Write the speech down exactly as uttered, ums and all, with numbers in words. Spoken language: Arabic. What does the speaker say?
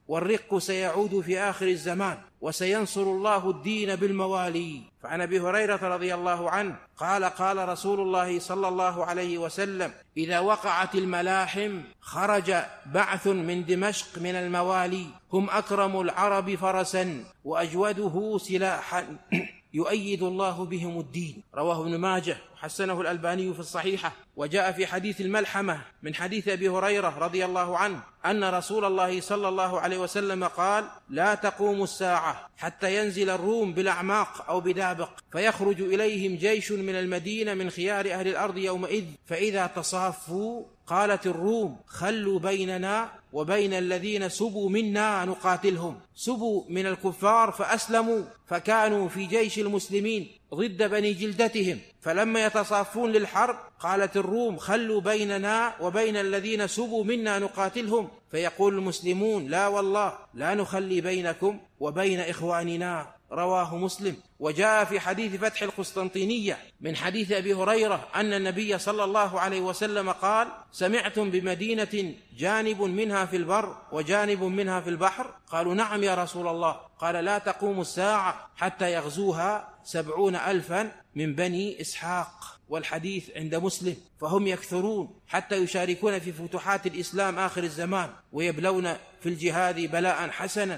والرق سيعود في آخر الزمان، وسينصر الله الدين بالموالي. فعن أبي هريرة رضي الله عنه قال قال رسول الله صلى الله عليه وسلم: إذا وقعت الملاحم خرج بعث من دمشق من الموالي، هم أكرم العرب فرسا وأجوده سلاحا يؤيد الله بهم الدين. رواه ابن ماجه وحسنه الألباني في الصحيحة. وجاء في حديث الملحمة من حديث أبي هريرة رضي الله عنه أن رسول الله صلى الله عليه وسلم قال: لا تقوم الساعة حتى ينزل الروم بالأعماق أو بدابق، فيخرج إليهم جيش من المدينة من خيار أهل الأرض يومئذ، فإذا تصافوا قالت الروم: خلوا بيننا وبين الذين سبوا منا نقاتلهم. سبوا من الكفار فأسلموا، فكانوا في جيش المسلمين ضد بني جلدتهم، فلما يتصافون للحرب قالت الروم: خلوا بيننا وبين الذين سبوا منا نقاتلهم، فيقول المسلمون: لا والله لا نخلي بينكم وبين إخواننا. رواه مسلم. وجاء في حديث فتح القسطنطينية من حديث أبي هريرة أن النبي صلى الله عليه وسلم قال: سمعتم بمدينة جانب منها في البر وجانب منها في البحر؟ قالوا: نعم يا رسول الله. قال: لا تقوم الساعة حتى يغزوها سبعون ألفا من بني إسحاق. والحديث عند مسلم. فهم يكثرون حتى يشاركون في فتوحات الإسلام آخر الزمان، ويبلون في الجهاد بلاء حسنا.